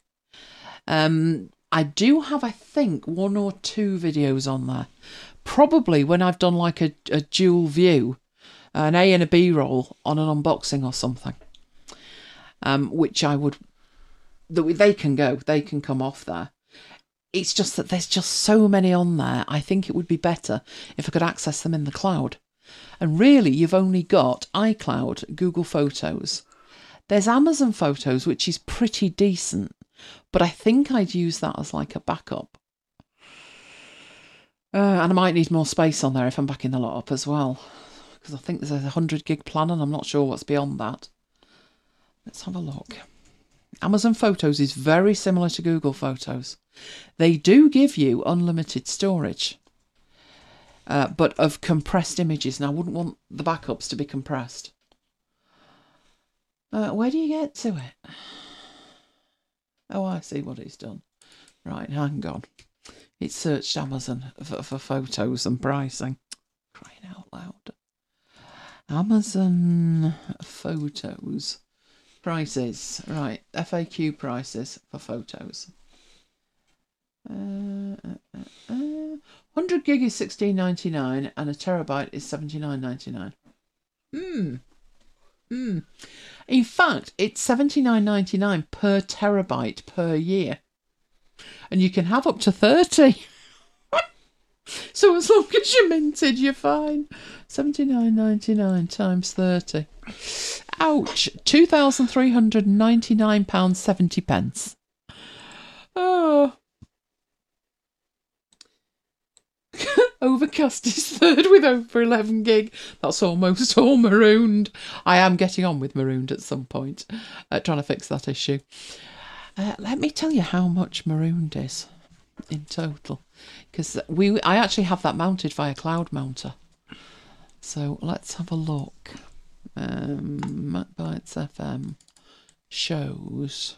I do have, I think, 1 or 2 videos on there. Probably when I've done like a dual view, an A and a B roll on an unboxing or something. Which I would, they can come off there. It's just that there's just so many on there. I think it would be better if I could access them in the cloud. And really, you've only got iCloud, Google Photos. There's Amazon Photos, which is pretty decent. But I think I'd use that as like a backup. And I might need more space on there if I'm backing the lot up as well. Because I think there's a 100 gig plan and I'm not sure what's beyond that. Let's have a look. Amazon Photos is very similar to Google Photos. They do give you unlimited storage. but of compressed images. And I wouldn't want the backups to be compressed. Where do you get to it? Oh, I see what it's done. Right, hang on. It searched Amazon for photos and pricing. Crying out loud. Amazon photos. Prices. Right, FAQ prices for photos. 100 gig is $16.99 and a terabyte is $79.99. In fact, it's $79.99 per terabyte per year. And you can have up to 30. So as long as you're minted, you're fine. $79.99 times 30. Ouch. £2,399.70. Oh. Overcast is third with over 11 gig. That's almost all marooned. I am getting on with marooned at some point, trying to fix that issue. Let me tell you how much marooned is in total, because I actually have that mounted via Cloud Mounter. So let's have a look. MacBytes FM shows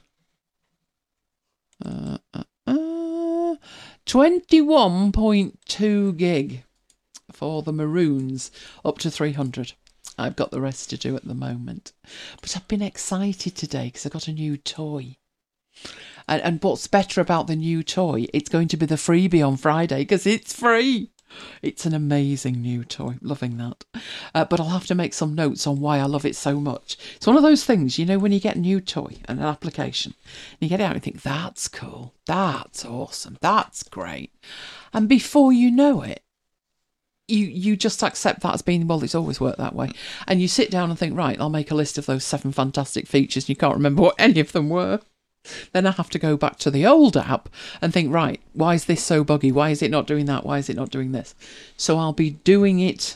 21.2 gig for the maroons, up to 300. I've got the rest to do at the moment, but I've been excited today because I got a new toy. And what's better about the new toy, it's going to be the freebie on Friday because it's free. It's an amazing new toy. Loving that. But I'll have to make some notes on why I love it so much. It's one of those things, you know, when you get a new toy and an application, and you get it out and you think, that's cool, that's awesome, that's great. And before you know it, you just accept that as being, well, it's always worked that way. And you sit down and think, right, I'll make a list of those 7 fantastic features, and you can't remember what any of them were. Then I have to go back to the old app and think, right, why is this so buggy? Why is it not doing that? Why is it not doing this? So I'll be doing it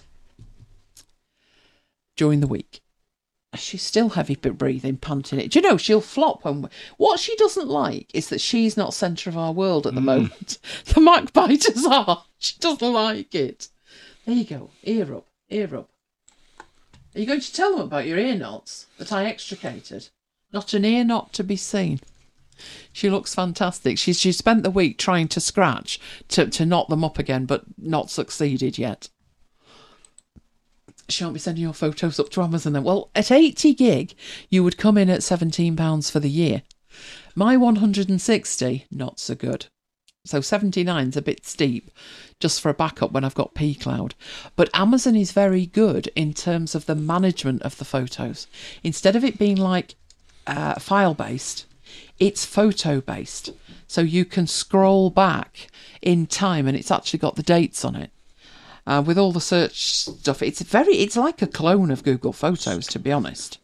during the week. She's still heavy breathing, panting it. Do you know, she'll flop when... What she doesn't like is that she's not centre of our world at the moment. The MacBiters are. She doesn't like it. There you go. Ear up. Ear up. Are you going to tell them about your ear knots that I extricated? Not an ear knot to be seen. She looks fantastic. She spent the week trying to scratch to knot them up again, but not succeeded yet. She won't be sending your photos up to Amazon then. Well, at 80 gig, you would come in at £17 for the year. My 160, not so good. So 79's a bit steep, just for a backup when I've got pCloud. But Amazon is very good in terms of the management of the photos. Instead of it being like file-based, it's photo-based. So you can scroll back in time and it's actually got the dates on it. With all the search stuff, it's like a clone of Google Photos, to be honest.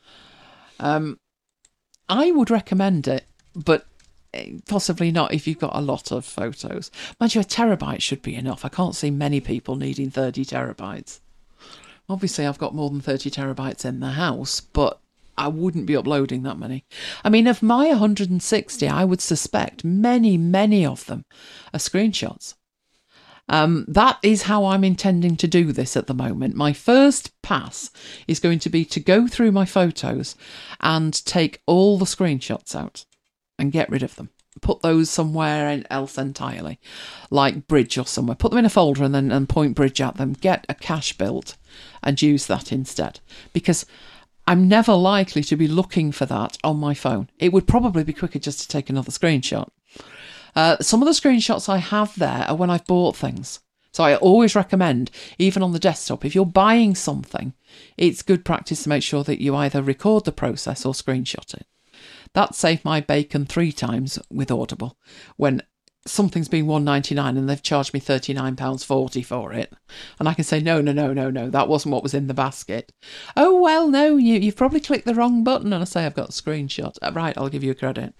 I would recommend it, but possibly not if you've got a lot of photos. Mind you, a terabyte should be enough. I can't see many people needing 30 terabytes. Obviously, I've got more than 30 terabytes in the house, but I wouldn't be uploading that many. I mean, of my 160, I would suspect many of them are screenshots. That is how I'm intending to do this at the moment. My first pass is going to be to go through my photos and take all the screenshots out and get rid of them. Put those somewhere else entirely, like Bridge or somewhere. Put them in a folder and then point Bridge at them. Get a cache built and use that instead. Because I'm never likely to be looking for that on my phone. It would probably be quicker just to take another screenshot. Some of the screenshots I have there are when I've bought things. So I always recommend, even on the desktop, if you're buying something, it's good practice to make sure that you either record the process or screenshot it. That saved my bacon 3 times with Audible when something's been $1.99 and they've charged me £39.40 for it. And I can say, no, that wasn't what was in the basket. Oh, well, no, you've probably clicked the wrong button. And I say, I've got a screenshot. Right, I'll give you a credit.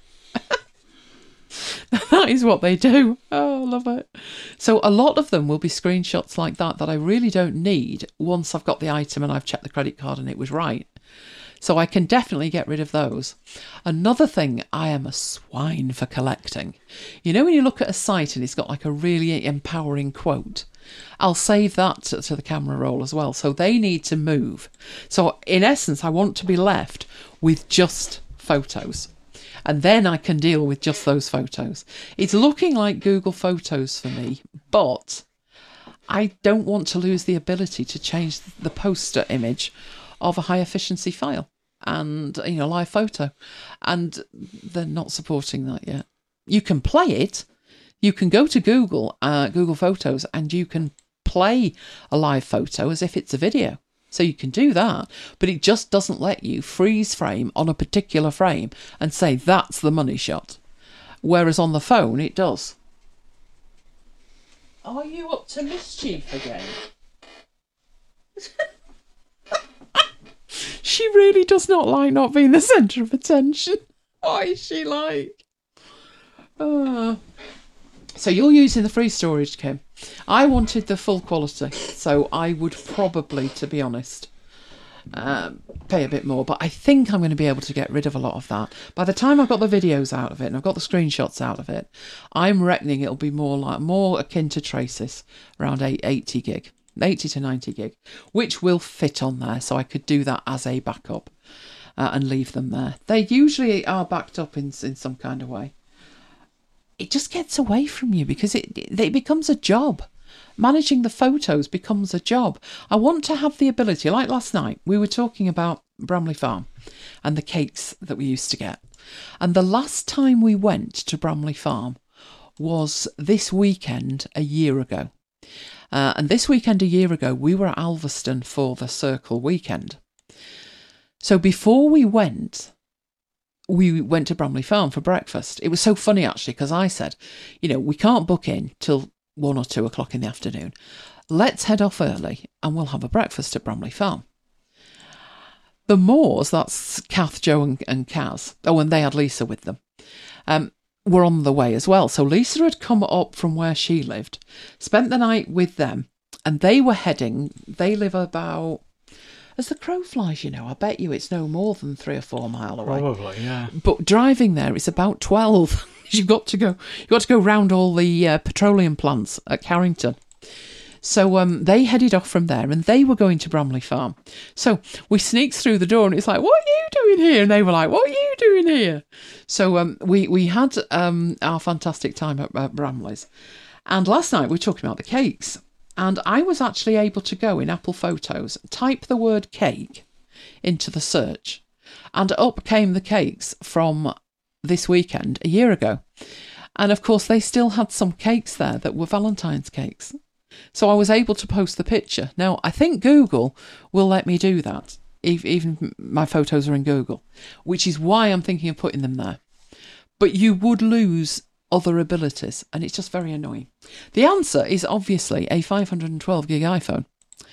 That is what they do. Oh, I love it. So a lot of them will be screenshots like that I really don't need once I've got the item and I've checked the credit card and it was right. So I can definitely get rid of those. Another thing I am a swine for collecting. You know when you look at a site and it's got like a really empowering quote I'll save that to the camera roll as well. So they need to move. So in essence, I want to be left with just photos. And then I can deal with just those photos. It's looking like Google Photos for me, but I don't want to lose the ability to change the poster image of a high efficiency file and, live photo. And they're not supporting that yet. You can play it. You can go to Google Photos, and you can play a live photo as if it's a video. So you can do that, but it just doesn't let you freeze frame on a particular frame and say that's the money shot. Whereas on the phone, it does. Are you up to mischief again? She really does not like not being the centre of attention. What is she like? So you're using the free storage, Kim. I wanted the full quality, so I would probably, to be honest, pay a bit more. But I think I'm going to be able to get rid of a lot of that. By the time I've got the videos out of it and I've got the screenshots out of it, I'm reckoning it'll be more akin to Traces, around 80 gig, 80 to 90 gig, which will fit on there. So I could do that as a backup and leave them there. They usually are backed up in some kind of way. It just gets away from you because it becomes a job. Managing the photos becomes a job. I want to have the ability, like last night, we were talking about Bramley Farm and the cakes that we used to get. And the last time we went to Bramley Farm was this weekend a year ago. And this weekend a year ago, we were at Alveston for the Circle weekend. So before we went to Bramley Farm for breakfast. It was so funny, actually, because I said, we can't book in till 1 or 2 o'clock in the afternoon. Let's head off early and we'll have a breakfast at Bramley Farm. The Moores, that's Kath, Joe and Kaz, and they had Lisa with them, were on the way as well. So Lisa had come up from where she lived, spent the night with them, and they live about... As the crow flies, I bet you it's no more than 3 or 4 miles away. Probably, yeah. But driving there, it's about 12. You've got to go round all the petroleum plants at Carrington. So they headed off from there, and they were going to Bramley Farm. So we sneaked through the door, and it's like, "What are you doing here?" And they were like, "What are you doing here?" So we had our fantastic time at Bramley's, and last night we were talking about the cakes. And I was actually able to go in Apple Photos, type the word cake into the search, and up came the cakes from this weekend a year ago. And of course, they still had some cakes there that were Valentine's cakes. So I was able to post the picture. Now, I think Google will let me do that, even my photos are in Google, which is why I'm thinking of putting them there. But you would lose other abilities, and it's just very annoying. The answer is obviously a 512 gig iPhone.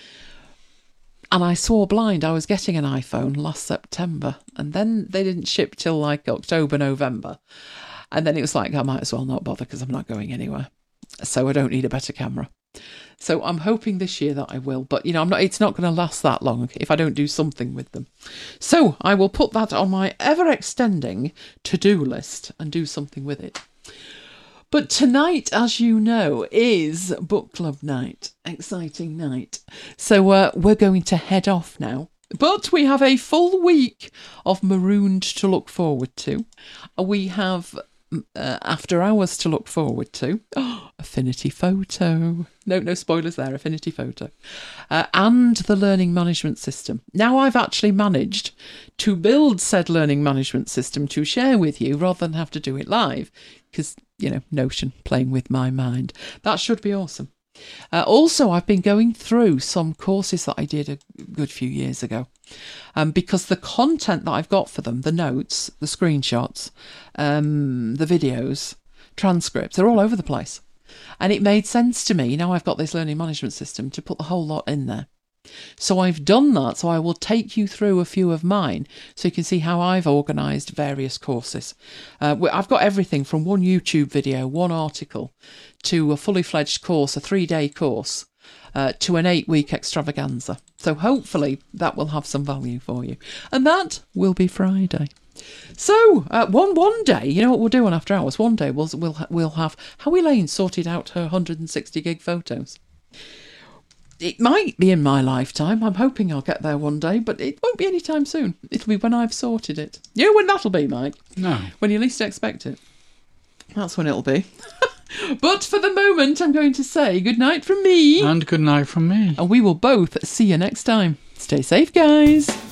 And I swore blind I was getting an iPhone last September, and then they didn't ship till like October, November. And then it was like, I might as well not bother because I'm not going anywhere. So I don't need a better camera. So I'm hoping this year that I will, but it's not going to last that long if I don't do something with them. So I will put that on my ever-extending to-do list and do something with it. But tonight, as you know, is book club night. Exciting night. So we're going to head off now. But we have a full week of Marooned to look forward to. We have After Hours to look forward to. Oh, Affinity Photo. No spoilers there. Affinity Photo. And the Learning Management System. Now I've actually managed to build said Learning Management System to share with you rather than have to do it live. Because, Notion, playing with my mind. That should be awesome. Also, I've been going through some courses that I did a good few years ago. Because the content that I've got for them, the notes, the screenshots, the videos, transcripts, they're all over the place. And it made sense to me, now I've got this learning management system, to put the whole lot in there. So I've done that, so I will take you through a few of mine so you can see how I've organised various courses. I've got everything from one YouTube video, one article, to a fully fledged course, a 3-day course, to an 8-week extravaganza. So hopefully that will have some value for you. And that will be Friday. So one day, you know what we'll do on After Hours? One day we'll have Howie Lane sorted out her 160 gig photos. It might be in my lifetime. I'm hoping I'll get there one day, but it won't be anytime soon. It'll be when I've sorted it. You know when that'll be, Mike? No. When you least expect it. That's when it'll be. But for the moment, I'm going to say good night from me. And good night from me. And we will both see you next time. Stay safe, guys.